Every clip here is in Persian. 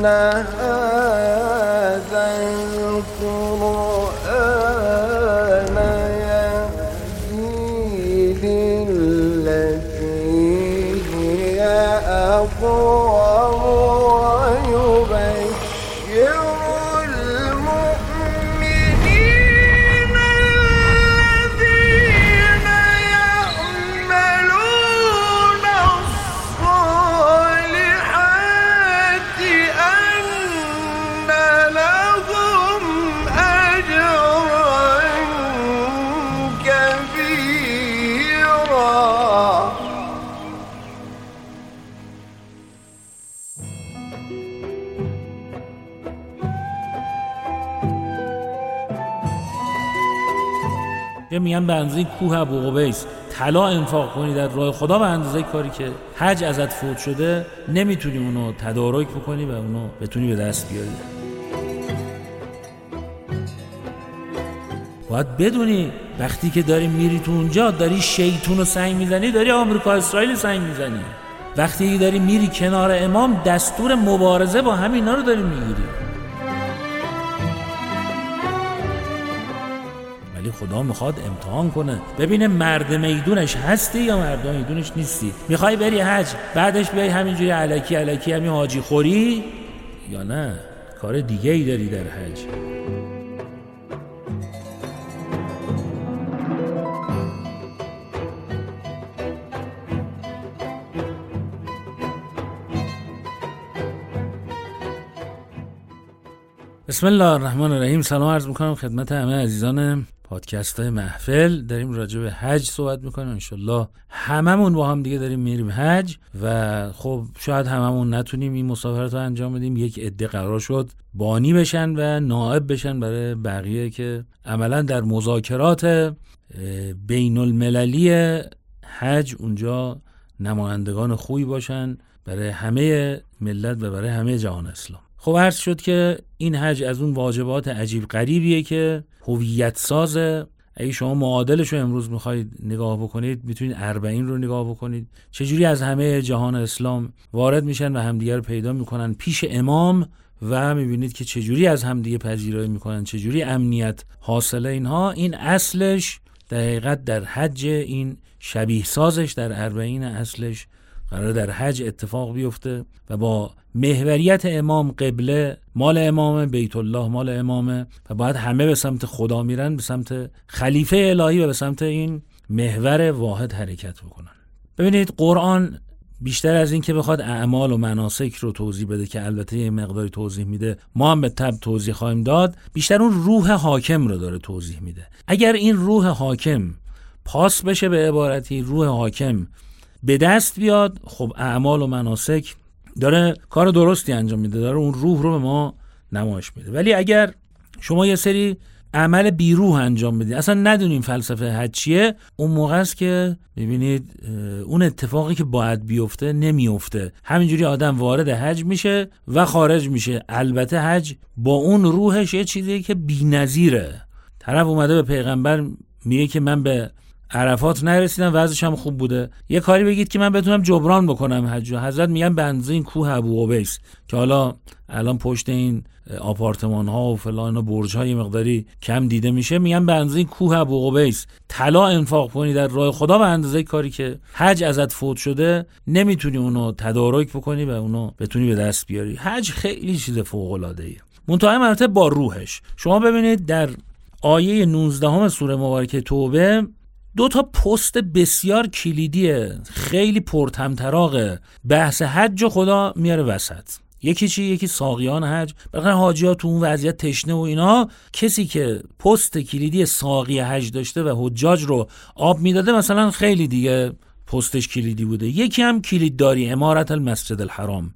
هذا القرآن يهدي للتي هي أقوم ويبشر المؤمنين الذين يعملون الصالحات أن لهم أجرا كبيرا. میگن به اندازه کوه ابوقبیس طلا انفاق کنی در راه خدا، به اندازه کاری که حج ازت فوت شده نمیتونی اونو تدارک بکنی و اونو بتونی به دست بیاری. باید بدونی وقتی که داری میری تو اونجا داری شیطون رو سنگ میزنی، داری آمریکا اسرائیل سنگ میزنی. وقتی داری میری کنار امام دستور مبارزه با همینا رو داری میگیری. ولی خدا میخواد امتحان کنه ببینه مرد میدونش هستی یا مرد میدونش نیستی. میخوای بری حج بعدش بیای همینجوری الکی همین حاجی خوری، یا نه کار دیگه ای داری در حج؟ بسم الله الرحمن الرحیم. سلام عرض میکنم خدمت همه عزیزان پادکست های محفل. داریم راجع به حج صحبت میکنیم. انشالله هممون با هم دیگه داریم میریم حج و خب شاید هممون نتونیم این مسافرت رو انجام بدیم. یک عده قرار شد بانی بشن و نائب بشن برای بقیه که عملا در مذاکرات بین المللی حج اونجا نمایندگان خوبی باشن برای همه ملت و برای همه جهان اسلام. خب عرض شد که این حج از اون واجبات عجیب غریبیه که هویت سازه. اگه شما معادلش رو امروز میخواید نگاه بکنید میتونید 40 رو نگاه بکنید، چجوری از همه جهان اسلام وارد میشن و همدیگر رو پیدا میکنن پیش امام و میبینید که چجوری از همدیگه پذیرایی میکنن، چجوری امنیت حاصله. اینها این اصلش در حقیقت در حج، این شبیه سازش در 40 اصلش قرار در حج اتفاق بیفته و با محوریت امام، قبله مال امام، بیت الله مال امامه و باید همه به سمت خدا میرن، به سمت خلیفه الهی و به سمت این محور واحد حرکت بکنن. ببینید قرآن بیشتر از این که بخواد اعمال و مناسک رو توضیح بده که البته یه مقداری توضیح میده، ما هم به تبع توضیح خواهیم داد، بیشتر اون روح حاکم رو داره توضیح میده. اگر این روح حاکم پاس بشه، به عبارتی روح حاکم به دست بیاد، خب اعمال و مناسک داره کار درستی انجام میده، داره اون روح رو به ما نمایش میده. ولی اگر شما یه سری عمل بیروح انجام بدید، اصلا ندونین فلسفه حج چیه، اون موقع است که میبینید اون اتفاقی که باید بیفته نمیفته. همینجوری آدم وارد حج میشه و خارج میشه. البته حج با اون روحش یه چیزیه که بی‌نظیره. طرف اومده به پیغمبر میگه که من به عرفات نرسیدم، وضعش هم خوب بوده، یه کاری بگید که من بتونم جبران بکنم حج. حضرت میگن به اندازه این کوه ابوقبیس که حالا الان پشت این آپارتمان ها و فلان و برج های مقداری کم دیده میشه، میگن به اندازه این کوه ابوقبیس طلا انفاق کنی در راه خدا، به اندازه کاری که حج ازت فوت شده نمیتونی اونو تدارک بکنی و اونو بتونی به دست بیاری. حج خیلی چیز فوق العاده ایه، منتها مرتبط با روحش. شما ببینید در آیه 19 سوره مبارکه توبه 2 پست بسیار کلیدیه، خیلی پرطمطراق بحث حج و خدا میاره وسط. یکی چی؟ یکی ساقیان حج. بخاطر حاجی‌ها تو اون وضعیت تشنه و اینا، کسی که پست کلیدی ساقی حج داشته و حجاج رو آب میداده مثلا خیلی دیگه پستش کلیدی بوده. یکی هم کلیدداری امارت المسجد الحرام.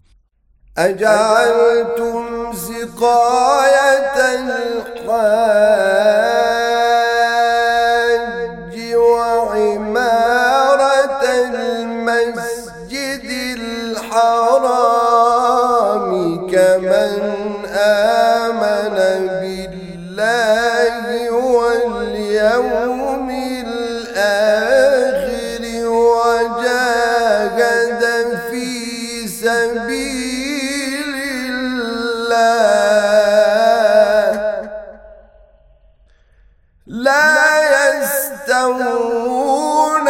اجعلتم سقایت الحاج وعمارة المسجد الحرام كمن آمن بالله واليوم الآخر وجاهد في سبيل يستوون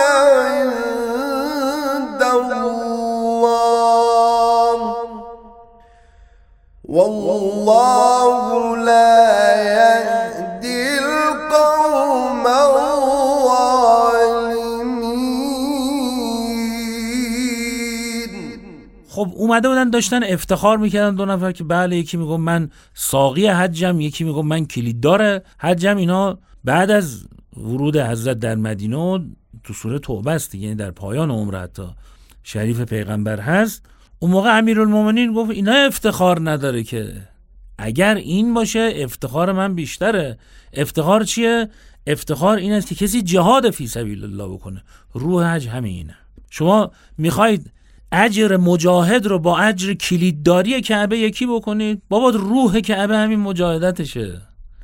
عند الله والله لا يهدي القوم الظالمين. خب اومده بودن داشتن افتخار میکردن دو نفر که بله، یکی میگم من ساقی حجم، یکی میگم من کلیددار حجم. اینا بعد از ورود حضرت در مدینه تو سوره توبه است، یعنی در پایان عمر حتی شریف پیغمبر هست. اون موقع امیرالمومنین گفت اینا افتخار نداره که، اگر این باشه افتخار من بیشتره. افتخار چیه؟ افتخار این است که کسی جهاد فی سبیل الله بکنه. روح حج همینه. شما میخواید اجر مجاهد رو با اجر کلیدداری کعبه یکی بکنید؟ بابا روح کعبه همین مجاهدتشه.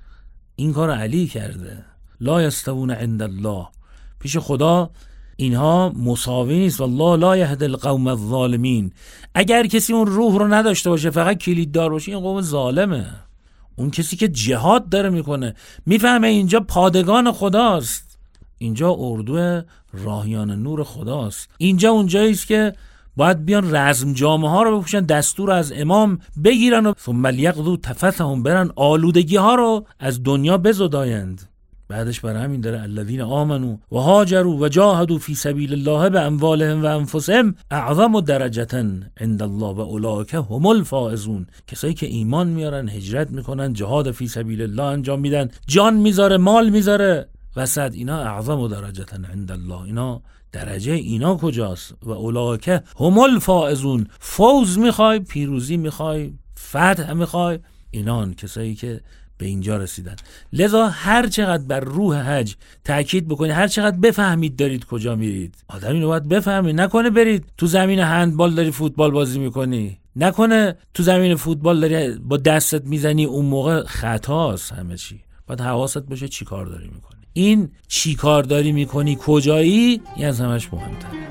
این کار علی کرده. لا یستوون عند الله، پیش خدا اینها مساوی نیست. والله لا یهدی القوم الظالمین. اگر کسی اون روح رو نداشته باشه، فقط کلیددار باشه، این قوم ظالمه. اون کسی که جهاد داره میکنه میفهمه اینجا پادگان خداست، اینجا اردو راهیان نور خداست، اینجا اونجایی است که باید بیان رزم جامه ها رو بپوشن، دستور از امام بگیرن و ثم لیقضوا تفثهم، برن آلودگی ها رو از دنیا بزدایند. بعدش برای همین داره الذین آمنوا و هاجروا و جاهدوا فی سبیل الله باموالهم و انفسهم اعظم درجة عند الله و اولئک هم الفائزون. کسایی که ایمان میارن، هجرت میکنن، جهاد فی سبیل الله انجام میدن، جان میذاره، مال میذاره وسط، اینا اعظم درجة عند الله. اینا درجه اینا کجاست؟ و اولئک هم الفائزون. فوز میخوای، پیروزی میخوای، فتح میخوای، اینان کسایی که به اینجا رسیدن. لذا هر چقدر بر روح حج تاکید بکنید، هر چقدر بفهمید دارید کجا میرید. آدم اینو باید بفهمید. نکنه برید تو زمین هندبال داری فوتبال بازی میکنی، نکنه تو زمین فوتبال داری با دستت میزنی، اون موقع خطاست همه چی. باید حواست باشه چی کار داری میکنی. این چی کار داری میکنی، کجایی، این از همش مهمتره.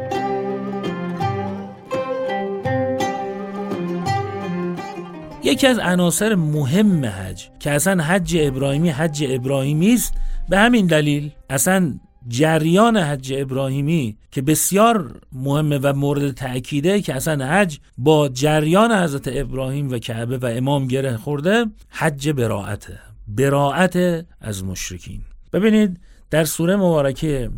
یکی از عناصر مهم حج که اصلا حج ابراهیمی است، به همین دلیل اصلا جریان حج ابراهیمی که بسیار مهمه و مورد تأکیده که اصلا حج با جریان حضرت ابراهیم و کعبه و امام گره خورده، حج براءت از مشرکین. ببینید در سوره مبارکه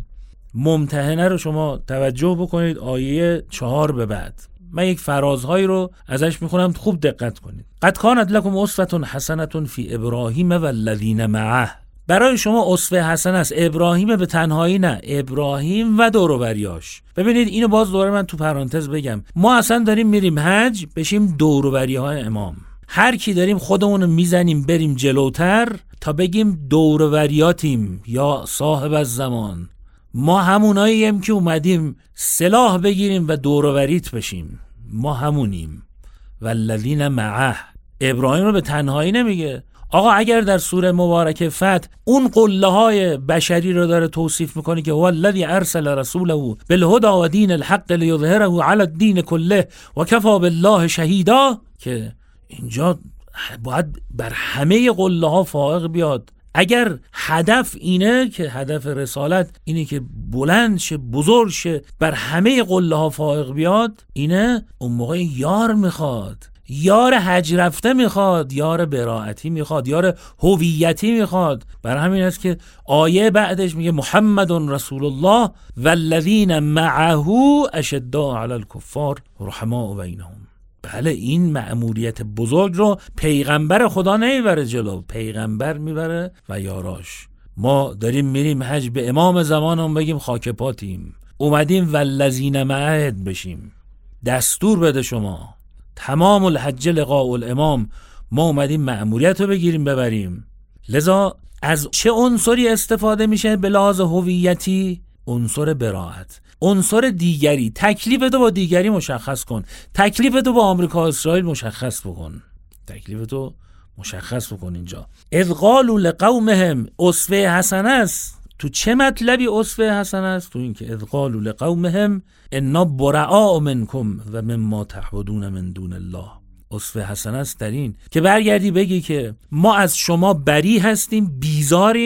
ممتحنه رو شما توجه بکنید، آیه 4 به بعد. من یک فرازهایی رو ازش میخونم، خوب دقت کنید. قد کانت لکم اسوة حسنة فی ابراهیم و الذین معه. برای شما اسوه حسنه است، ابراهیم به تنهایی نه، ابراهیم و دور و بریاش. ببینید اینو باز دوباره من تو پرانتز بگم، ما اصلا داریم میریم حج بشیم دور و بریهای امام. هر کی داریم خودمون میزنیم بریم جلوتر تا بگیم دور و بریاتیم یا صاحب الزمان. ما هموناییم که اومدیم سلاح بگیریم و دور و بریت بشیم. ما همونیم. والذین معه. ابراهیم رو به تنهایی نمیگه. آقا اگر در سوره مبارکه فتح اون قله های بشری رو داره توصیف میکنه که هو الذی ارسل رسوله بالهدى و دین الحق لیظهره علی الدین کله و کفی بالله شهیدا، که اینجا باید بر همه قله ها فائق بیاد. اگر هدف اینه که هدف رسالت اینه که بلند شه، بزرگ شه، بر همه قله ها فائق بیاد، اینه اون موقع یار میخواد، یار حج رفته میخواد، یار براءتی میخواد، یار هویتی میخواد. بر همین است که آیه بعدش میگه محمد رسول الله والذین معه اشداء علی الکفار رحماء بینهم. بله، این مأموریت بزرگ رو پیغمبر خدا نمیبره جلو، پیغمبر میبره و یاراش. ما داریم میریم حج به امام زمانم بگیم خاک پاتیم، اومدیم والذین معهد بشیم. دستور بده شما تمام الحج لقاء الامام، ما اومدیم مأموریت رو بگیریم ببریم. لذا از چه عنصری استفاده میشه به لحاظ هویتی؟ عنصر براءت. عنصر دیگری، تکلیفتو با دیگری مشخص کن، تکلیفتو با آمریکا و اسرائیل مشخص بکن، تکلیفتو مشخص بکن. اینجا اذ قالوا لقومهم اسوه حسنه است. تو چه مطلبی اسوه حسنه است؟ تو این که اذ قالوا لقومهم انا براء منکم و مما تعبدون من دون الله. اسوه حسنه است در این که برگردی بگی که ما از شما بری هستیم، بیزاریم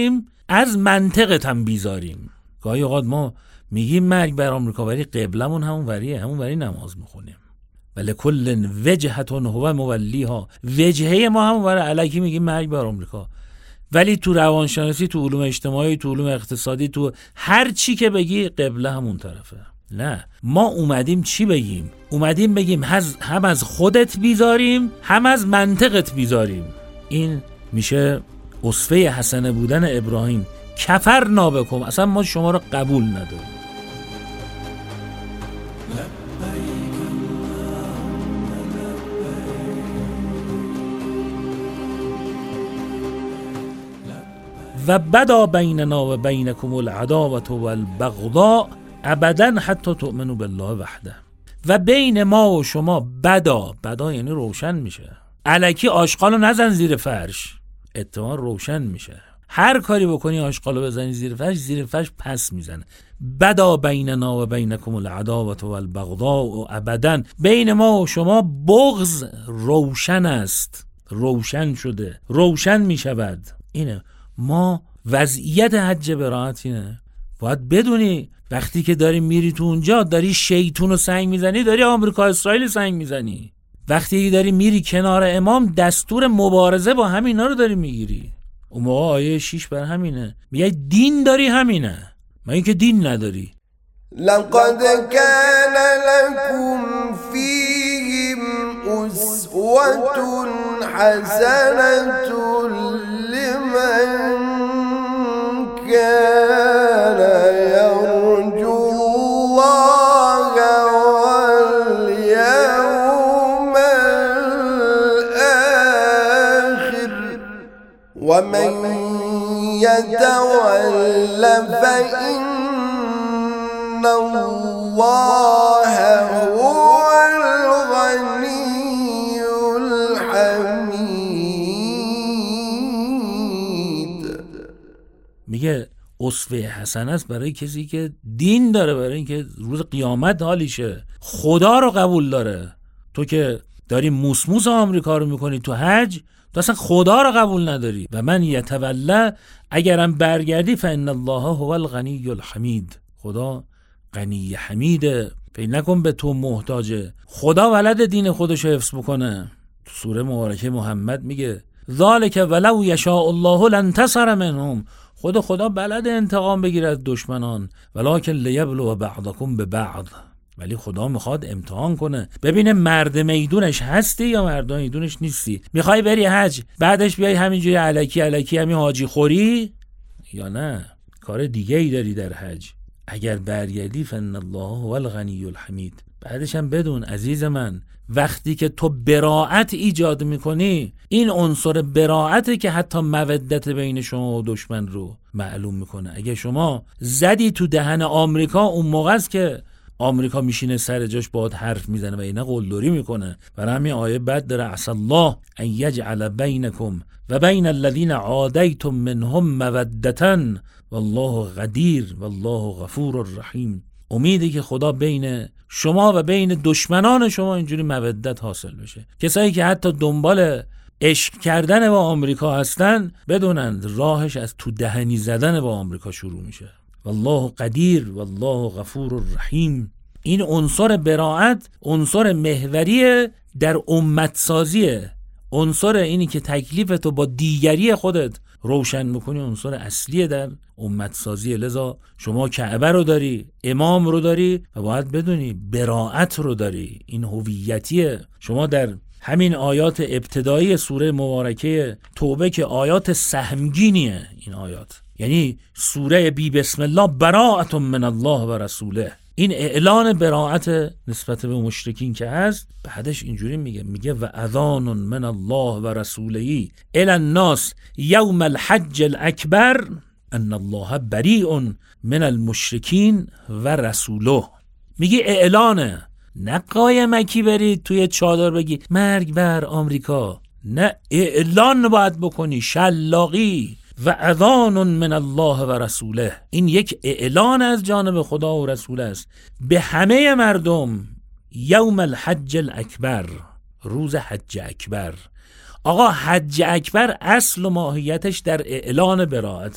از منطقت هم بیزاریم. گاهی اوقات ما میگیم مرگ بر آمریکا ولی قبلمون همون وری نماز میخونیم. ولی کل وجهتون هو مولیها، وجهه ما همون وره، الکی میگیم مرگ بر آمریکا، ولی تو روانشناسی، تو علوم اجتماعی، تو علوم اقتصادی، تو هر چی که بگی قبله همون طرفه. نه، ما اومدیم چی بگیم؟ اومدیم بگیم هم از خودت بیزاریم، هم از منطقت بیزاریم. این میشه اسوه حسنه بودن ابراهیم. کفر نابکم، اصلا ما شما رو قبول نداریم. و بدا بیننا و بینکم العداوة والبغضاء ابدا حتی تؤمنوا بالله وحده. و بین ما و شما بدا یعنی روشن میشه. الکی آشغالو نزن زیر فرش، اتفاقا روشن میشه. هر کاری بکنی آشغالو بزنی زیر فرش پس میزنه. بدا بیننا و بینکم العداوة والبغضاء ابدا، بین ما و شما بغض روشن است، روشن شده، روشن میشود. اینه ما وضعیت حج براعت اینه. باید بدونی وقتی که داری میری تو اونجا داری شیطون رو سنگ میزنی، داری آمریکا اسرائیل سنگ میزنی. وقتی که داری میری کنار امام دستور مبارزه با همینا رو داری میگیری. اون موقع آیه 6 بر همینه، میگه دین داری همینه، ما این که دین نداری. لقد كان لكم فيهم أسوة حسنة لمن كان يرجو الله واليوم الآخر ومن يتول فإن الله هو الغني الحمید. میگه اسوه حسنه است برای کسی که دین داره، برای اینکه روز قیامت حالیشه، خدا رو قبول داره. تو که داری موسموس آمریکا رو میکنی تو حج، تو اصلا خدا رو قبول نداری. و من یتولا، اگرم برگردی فإن الله هو الغنی الحمید، خدا غنی حمیده، فکر نکن به تو محتاجه. خدا ولد دین خودش حفظ بکنه. تو سوره مبارکه محمد میگه ذالک ولو یشاء الله لانتصر منهم، خدا بلد انتقام بگیره از دشمنان، ولکن لیبلو بعضکم ببعض، ولی خدا میخواد امتحان کنه ببینه مرد میدونش هستی یا مرد میدونش نیستی. میخوای بری حج بعدش بیای همینجوری الکی همین حاجی خوری، یا نه کار دیگه ای داری در حج؟ اگر برگردی فإن الله هو الغنی الحمید. بعدش هم بدون عزیز من، وقتی که تو براعت ایجاد میکنی، این عنصر براعته که حتی مودت بین شما و دشمن رو معلوم میکنه. اگه شما زدی تو دهن آمریکا، اون موقع است که آمریکا میشینه سر جاش باهات حرف میزنه و اینا قلدری میکنه. برای همین آیه بعد داره عسى الله ان یجعل بینکم و بین الذین عادیتم منهم مودة والله قدیر والله غفور الرحیم. امیدی که خدا بین شما و بین دشمنان شما اینجوری مودت حاصل بشه. کسایی که حتی دنبال عشق کردن با آمریکا هستن بدونند راهش از تو دهنی زدن با آمریکا شروع میشه. والله قدیر والله غفور الرحیم. این عنصر براعت عنصر محوریه در امت سازیه. عنصر اینی که تکلیفتو با دیگری خودت روشن میکنی عنصر اصلیه در امت سازیه. لذا شما کعبه رو داری، امام رو داری و باید بدونی براعت رو داری. این هویتیه. شما در همین آیات ابتدایی سوره مبارکه توبه که آیات سهمگینیه، این آیات یعنی سوره بی بسم الله براءت من الله و رسوله، این اعلان براءت نسبت به مشرکین که هست. بعدش اینجوری میگه و اذان من الله و رسوله الی الناس یوم الحج الاکبر ان الله بریء من المشرکین و رسوله. میگه اعلانه، نه قایمکی برید توی چادر بگی مرگ بر آمریکا، نه، اعلان باید بکنی، شلاقی. و اذان من الله و رسوله، این یک اعلان از جانب خدا و رسول است به همه مردم. یوم الحج الاکبر، روز حج اکبر. آقا حج اکبر اصل و ماهیتش در اعلان براءته.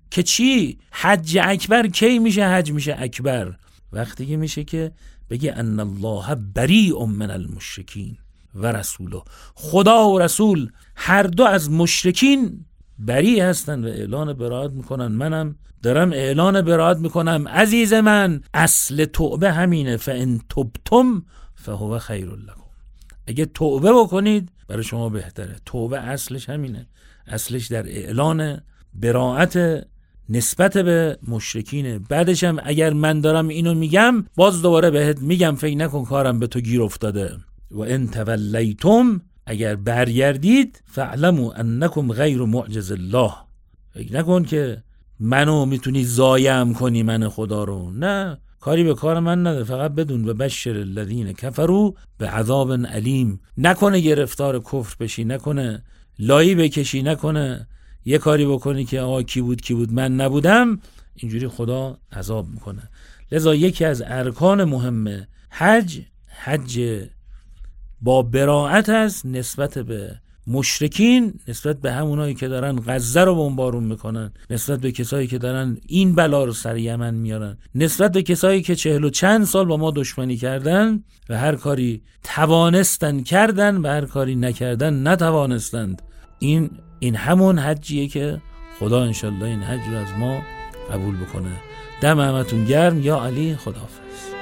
که چی؟ حج اکبر کی میشه حج میشه اکبر؟ وقتی که میشه که بگه ان الله بریء من المشرکین و رسوله، خدا و رسول هر دو از مشرکین بری هستن و اعلان براءت میکنن. منم دارم اعلان براءت میکنم عزیز من، اصل توبه همینه، فان تبتم فهو خیر لکم، اگه توبه بکنید برای شما بهتره. توبه اصلش همینه، اصلش در اعلان براءت نسبت به مشرکینه. بعدش هم اگر من دارم اینو میگم باز دوباره بهت میگم فکر نکن کارم به تو گیر افتاده. و ان تولیتم، اگر برگردید فاعلموا انکم غیر معجز الله، فکر نکن که منو میتونی ضایع کنی، من خدا رو، نه، کاری به کار من نداره. فقط بدون و بشر الذین کفروا بعذاب علیم، نکنه گرفتار کفر بشی، نکنه لایی بکشی، نکنه یه کاری بکنی که آقا کی بود من نبودم، اینجوری خدا عذاب میکنه. لذا یکی از ارکان مهم حج با براءت است نسبت به مشرکین، نسبت به همونایی که دارن غزه رو بمبارون میکنن، نسبت به کسایی که دارن این بلا رو سر یمن میارن، نسبت به کسایی که 40 و چند سال با ما دشمنی کردن و هر کاری توانستن کردن و هر کاری نکردن نتوانستند. این همون حجیه که خدا انشالله این حج رو از ما قبول بکنه. دم همتون گرم. یا علی، خداحافظ.